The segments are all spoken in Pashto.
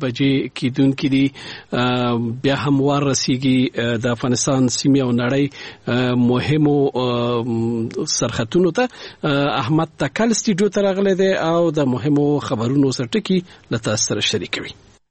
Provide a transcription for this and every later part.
بجې کیدونکې دي. بیا هم وار رسیږي د افغانستان سیمې او نړۍ مهمو سرحدونو ته. احمد تکل سټوډیو ته راغلی دی او د مهمو خبرونو سره ټکي له تاسو سره شریکوي.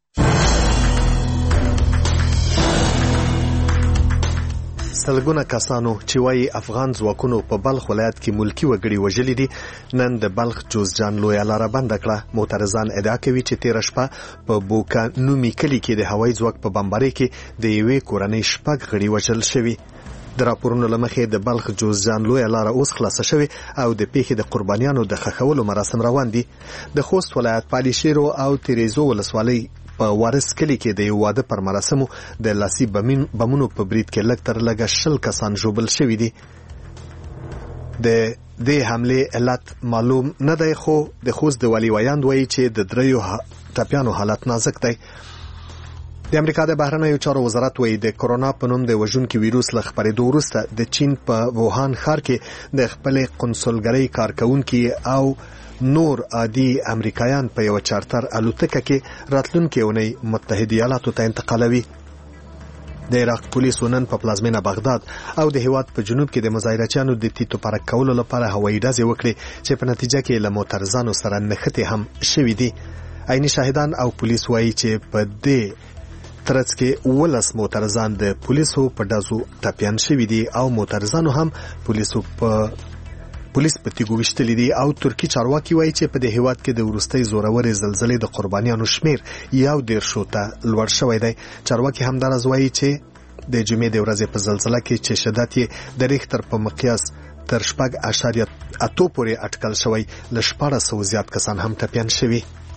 سلګونه کسانو چې وايي افغان ځواکونو په بلخ ولایت کې ملکی وګړي وژلي دي نن د بلخ جوزجان لویه لاره بنده کړه. معترضان ادعا کوي چې تېره شپه په بوکا نومي کلي کې د هوایي ځواک په بمبارۍ کې د یوې کورنۍ 6 غړي وژل شوي. د راپورونو له مخې د بلخ جوزجان لویه لاره اوس خلاصه شوې او د پیښې د قربانیانو د ښخولو مراسم روان دي. د خوست ولایت پالیشیرو او تیریزو ولسوالۍ په وارث کلی کې د یو واده پر مراسمو د لاسي بمونو په برید کې لږ تر لږه 20 کسان ژوبل شوي دي. د دې حملې علت معلوم نه دی خو د خوست د والي ویاند وایي چې د 3 ټپیانو حالت نازک دی. د امریکا د بهرنیو چارو وزارت وایي د کورونا په نوم د وژونکي ویروس له خپرېدو وروسته د چین په ووهان ښار کې د خپلې قنصلګرۍ کارکونکي او نور عادي امریکایان په یو چارتر الوتکه کې راتلونکي اونۍ متحده ایالاتو ته انتقالوي. د عراق پولیسو نن په پلازمینه بغداد او د هیواد په جنوب کې د مظاهرچیانو د تیتو پرک کولو لپاره هوایي ډزې وکړې چې په نتیجه کې له معترضانو سره نښتې هم شوي دي. عیني شاهدان او پولیس وایي چې په دې ترڅ کې 19 معترضان د پولیسو په ډزو ټپیان شوي دي او معترضانو هم پولیس په تیګو وشتلي دي. او ترکی چارواکي وایي چې په دې هیواد کې د وروستۍ زورورې زلزلې د قربانیانو شمیر 11 ته لوړ شوی دی. چارواکي همدارس وایي چې د جمعې د ورځې په زلزلہ کې چې شدت یې د ریختر په مقیاس تر 4.8 پورې اټکل شوی له 1400 زیات کسان هم ټپیان شوي.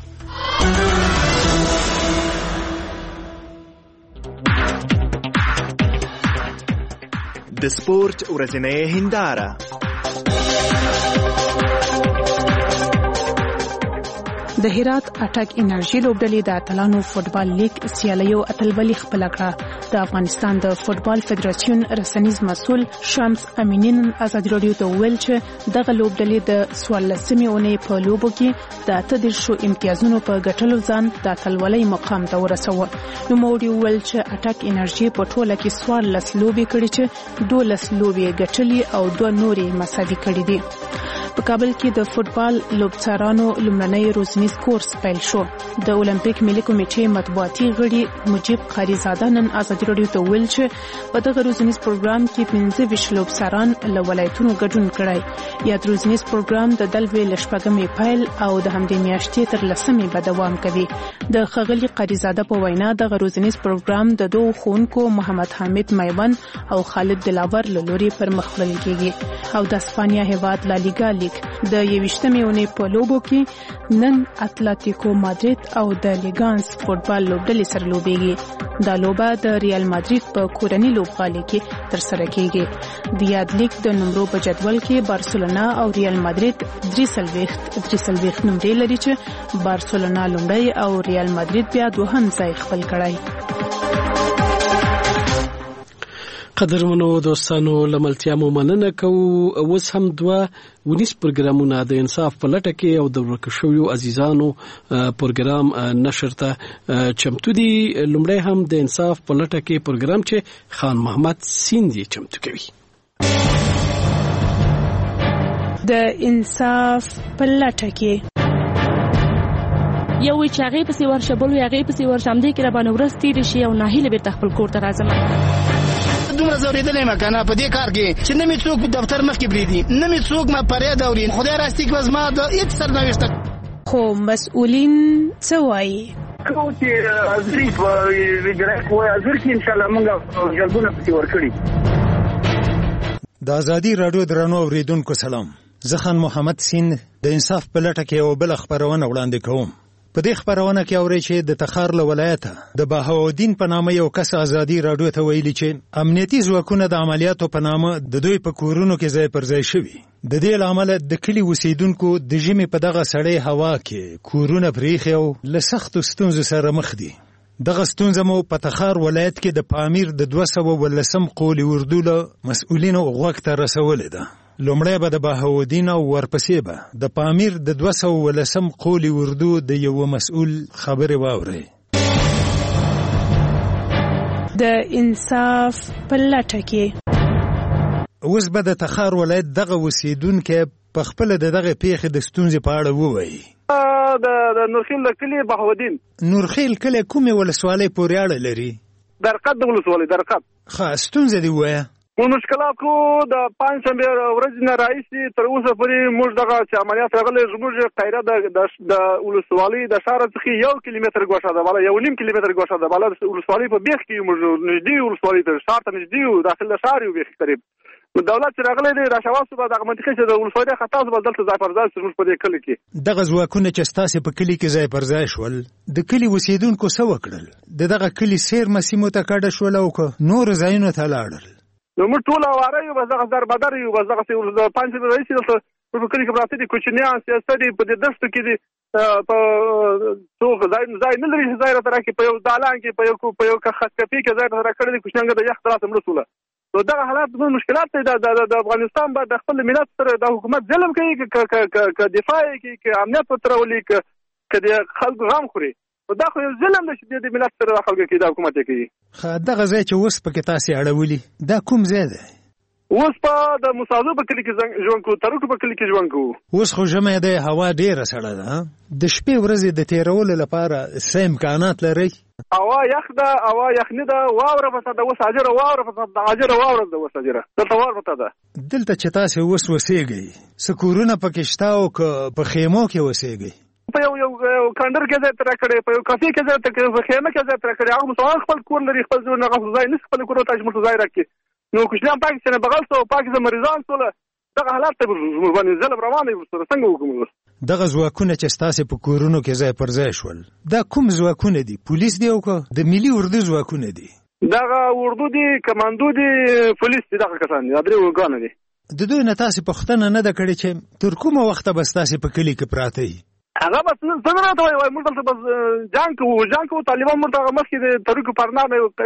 د سپورت ورځنۍ هنداره. د هرات اټک انرژي لوبډلې د اتلانو فوټبال لیګ سیالیو اتلولي خپل کړه. د افغانستان د فوټبال فدراسیون رسنیز مسؤل شمس امینین ازادي رادیو ته ویل چې دغه لوبډلې د 14مې اونۍ په لوبو کې د 8 امتیازونو په ګټلو ځان د اتلولۍ مقام ته ورسوه. نو موږ ویل چې اټک انرژي په ټوله کې 14 لوبې کړې چې 12 لوبې ګټلې او 2 نورې مساوي کړې دي. په کابل کې د فوټبال لوبڅارانو لومړنی روزنیز کورس پیل شو. د اولمپیک ملي کمیټې مطبوعاتي غړي مجيب قاریزاده نن ازادي رادیو ته ویل چې په دغه روزنیز پروګرام کې 15 لوبڅاران له ولایتونو ګډون کړی. یا د روزنیز پروګرام د دلوي لشپږمې پیل او د همدې میاشتې تر 10مې به دوام کوي. د خغلی قاریزاده په وینا د روزنیز پروګرام د دوه خونکو محمد حامد میوان او خالد دلاور له لوري پر مخ وړل کیږي. او د اسپانیا هیواد لا لیګا د 21مې اونۍ په لوبو کې نن اتلتیکو مادرید او د لیګانس فوټبال لوبډلې سره لوبېږي. دا لوبه د ریال مادرید په کورنۍ لوبغالي کې ترسره کیږي. د یاد لیګ د نمرو په جدول کې بارسلونا او ریال مادرید 3 نمرې لري چې بارسلونا لومړی او ریال مادرید بیا دوهم ځای خپل کړی. قدرمنو دوستانو لملتیا مو مننه کوو. اوس هم 2 پروګرامونه د انصاف په لټه کې او د ورکشویو عزیزانو پروګرام نشر ته چمتو دي. لومړی هم د انصاف په لټه کې پروګرام چې خان محمد سیندی چمتو کوي. د انصاف په لټه کې یو چې هغه پسې ورشه بل هغه پسې ورشه هم دې کې را باندې ورستې شي او ناهیله به خپل کور ته راځم. دومره زوریدلې مکنه په دې کار کې چې نه می څوک دفتر مخ کې بریدي نه می څوک ما پرې دوري خدای راستي کې وزما د هیڅ سرنوشت خو مسؤلین څه وایي کو چې ازري په ویجرای کوی ازر کې ان شاء الله موږ جلبونه پسې ورکړي. د ازادي رادیو درنو اوریدونکو سلام. زه خان محمد سین د انصاف په لټه کې او بل خبرونه وړاندې کوم. په دې خبرونه کې اوري چې د تخار له ولایته د بهاودین په نامه یو کس ازادي رادیو ته ویلي چې امنیتي ځواکونه د عملیاتو په نامه د دوی په کورونو کې ځای پر ځای شوي. د دې لامل د کلی اوسیدونکو د ژمي په دغه سړې هوا کې کورونه پریخي او له سختو ستونزو سره مخ دي. دغه ستونزه مو په تخار ولایت کې د پامیر د 219 قول اردو له مسؤلینو غوږ ته رسولې ده. لومړی به د بهاودین او ورپسې به د پامیر د 219 قول اردو د یو مسؤل خبرې واوري. د انصاف په لټه کې. اوس به د تخار ولایت دغه اوسیدونکي په خپله د دغه پیښې د ستونزې په اړه ووایي. د نورخیل د کلي بهودین. نورخیل کلی کومې ولسوالۍ پورې اړه لري؟ درقد د ولسوالۍ درقد. ښه ستونزه دې ووایه. مشکلات کو د پنځشنبه ورځې نه راهیسې تر اوسه پورې موږ دغه چې عملیات راغلی زموږ قایره د ولسوالۍ د ښار څخه 1 کیلومتر ګوښه ده بالا 1.5 کیلومتر ګوښه ده بالا ولسوالۍ په بیخ کې موږ نږدې ولسوالۍ ته ښار ته نږدې یو داخل د ښار یو بیخ قریب دولت چې راغلی دی راشواستو به دغه منطقې چې د ولسوالۍ خطا به دلته ځای پر ځای زموږ په دې کلي کې دغه ځواکونه چې ستاسې په کلي کې ځای پر ځای شول د کلي اوسېدونکو څه وکړل؟ د دغه کلي څیرمه سیمو ته کډه شول او که نورو ځایونو ته لاړل؟ نو موږ ټول اواره یو بس دغه دربدر یو بس دغه پنځه رئیس دلته په کلي کې پراته دي کوچنیان سیاست دي په دې دښتو کې دي په څوک ځای نه لري ځای راته راکړي په یو دالان کې په یو خط کپي کې ځای راته راکړي دي کوچنیان د یخ دراسه مرسوله نو دغه حالات د مشکلات دی د افغانستان به د خپل ملت سره د حکومت ظلم کوي که دفاع کوي که امنیت وترولي که د خلکو غم خوري دا خو یو ظلم دی چې د ملت سره خلکو کې د حکومت کوي. دغه ځای چې اوس پکې تاسې اړولي دا کوم ځای دی؟ اوس په د مساعدو په کلي کې ژوند کوو ترکو په کلي کې ژوند کوو. اوس خو ژمی دی هوا ډېره سړه ده د شپې ورځې د تېرولو لپاره څه امکانات لرئ؟ هوا یخ ده هوا یخني ده واوره پته ده اوس اجره واوره پته ده اجره واوره ده اوس اجره دلته واوره پته ده. دلته چې تاسې اوس اوسېږئ څه کورونه پکې شته او که په خیمو کې اوسېږئ؟ په یو کندر کې ځای تر کړي په یو کافي کې ځای تر کړي په خیمه کې ځای تر کړي هغه مسلمان خپل کور لري خپل ځای نه غوښځای نه خپل کور ته مشت ځای راکړي نو کوچنیان پاکستان بغل سو پاکستان مریضان سول دغه حالات ته باندې ظلم روان دي سره څنګه وکړو؟ دغه ځواکونه چې تاسو په کورونو کې ځای پر ځای شول دا کوم ځواکونه دي؟ پولیس دی او که د ملي اردو ځواکونه دي؟ دغه اردو دي کماندو دي پولیس دي دغه کسان دي درې وګانه دي. د دوی نه تاسو پوښتنه نه ده کړې چې تر کومه وخته بس تاسو په کلي کې پراته یې؟ هغه بس څنګه راته وایي موږ دلته بس جنګ کوو طالبان موږ هغه مخکې د تاریخ پر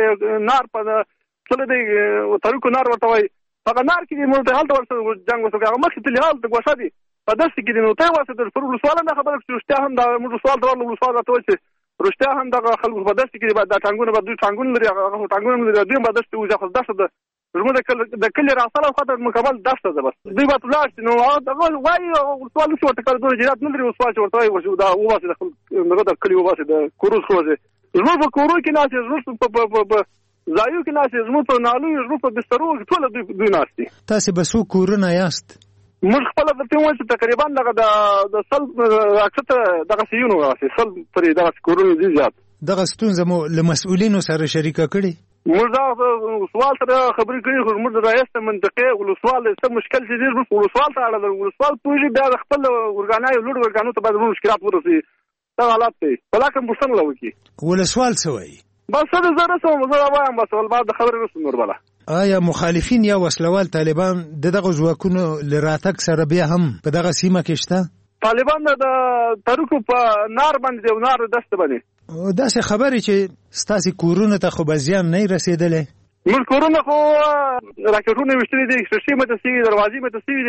نار په څل دی تاریخ نار ورته وایي هغه نار کې موږ ته حالت ورسره جنګ وسو هغه مخکې تل حالت غوښه دي په داسې کې دي نو ته واسه د فرول سوال نه خبره چې رښتیا هم دا موږ سوال درلو سوال راته وایي چې رښتیا هم دغه خلکو په داسې کې د ټانګونو په دوی ټانګونو لري هغه ټانګونو لري دوی په داسې وځه خو داسې زموږ د کلي راسله خاطر مکمل دښته ده بس دوی به تلاش نو هغه وایي سوال نشي ورته کول دوی جهاد نه لري سوال چې ورته وایي دا واسه د خپل د کلي واسه د کوروز خوځي زموږ په کورو کې ناس زموږ په ځایو کې ناس زموږ په نالو زموږ په بسترو ټول دوی ناس دي. تاسو به څو کورونه یاست؟ موږ خپل د ټیم چې تقریبا دغه د سل اکثر دغه سيونو واسه سل پرې دغه کورونه دي زیات. دغه ستونزه مو له مسؤلینو سره شریکه کړي؟ موږ دا سوال سره خبرې کړې خو موږ د رئیس منطقې ولسوال څه مشکل چې دې ولسوال ته اړه ولسوال پوجي بیا خپل ورګانای لوړ ورګانو ته باید مشکلات ورسي دا حالات دي بلکې بوښتنه لوي ولسوال څه وایي؟ بس دا زره سم زه وایم بس ول بعد خبرې رسو نور بلا. آیا مخالفین یا وسلوال طالبان دغه ځواکونو لراتک سره بیا هم په دغه سیمه کې شته؟ طالبان د تاریخ په نار باندې او نار دسته باندې داسې خبرې چې ستاسې کورونه ته خو به زیان نه رسېدلی؟ موږ کورونه خو راکټونه ویشتلي دي شیشې ماته سوي دروازې ماته سوي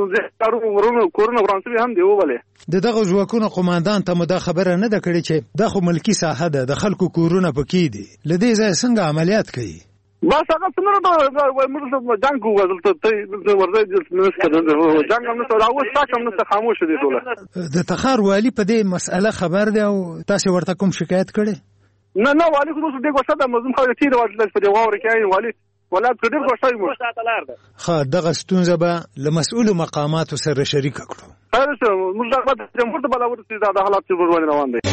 دي کورونه وران سوي هم دي وولې. د دغه ځواکونو قماندان ته مو دا خبره نه ده کړې چې دا خو ملکي ساحه ده د خلکو کورونه پکې دي له دې ځایه څنګه عملیات کوي؟ بس هغه څنګه موږ جنګ کوو ته ورځي جنګ هم نشته راوځي تاکم نشته خاموش دي ټول. د تخار والی په دې مسأله خبر دی او تاسو ورته کوم شکایت کړی؟ نه والی خو څه دې غوښته د مزم خو تیر واټل په دی واور کې والی ولادت ډېر غوښتای مو خا دغه ستونزه به له مسؤل مقاماتو سره شریک کړو. هرڅه موږ د جمهور ته بلاور چې دا حالات چې ورونه روان دي.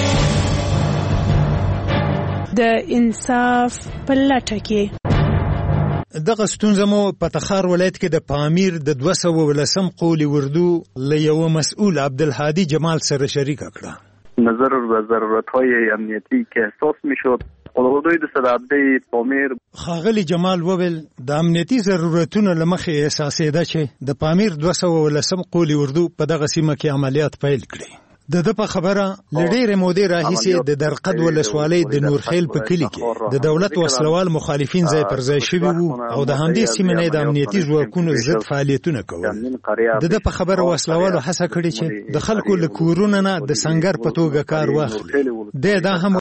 د انصاف په لټه کې دغه ستونزه مو په تخار ولایت کې د پامیر د 210 قول اردو له یو مسؤل عبدالهادی جمال سره شریک کړه. نظر و ضرورت‌های امنیتی که احساس می‌شد قلدوی د صدابدی پامیر خاغلی جمال وویل د امنیتی ضرورتونو لمخې احساسېده چې د پامیر 210 قول اردو په دغه سیمه کې عملیات پیل کړي. د په خبره لډېرې مودې راهیسې د درقد ولسوالۍ د نورخیل په کلي کې د دولت وسلوال مخالفین ځای پر ځای شوي وو او د همدې سیمې نه د امنیتي ځواکونو ضد فعالیتونه کول. د په خبره وسلوالو هڅه کړې چې د خلکو له کورونو نه د سنګر په توګه کار واخلي. دا هم